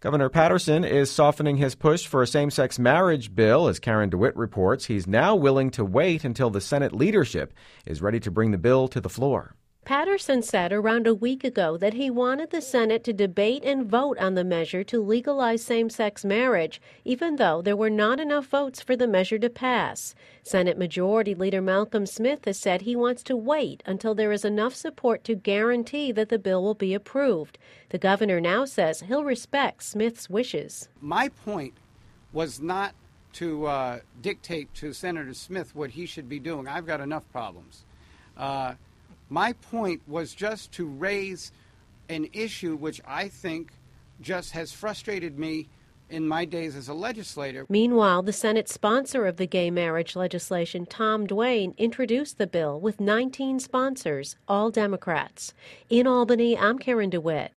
Governor Patterson is softening his push for a same-sex marriage bill. As Karen DeWitt reports, he's now willing to wait until the Senate leadership is ready to bring the bill to the floor. Patterson said around a week ago that he wanted the Senate to debate and vote on the measure to legalize same-sex marriage, even though there were not enough votes for the measure to pass. Senate Majority Leader Malcolm Smith has said he wants to wait until there is enough support to guarantee that the bill will be approved. The governor now says he'll respect Smith's wishes. My point was not to dictate to Senator Smith what he should be doing. I've got enough problems. My point was just to raise an issue which I think just has frustrated me in my days as a legislator. Meanwhile, the Senate sponsor of the gay marriage legislation, Tom Duane, introduced the bill with 19 sponsors, all Democrats. In Albany, I'm Karen DeWitt.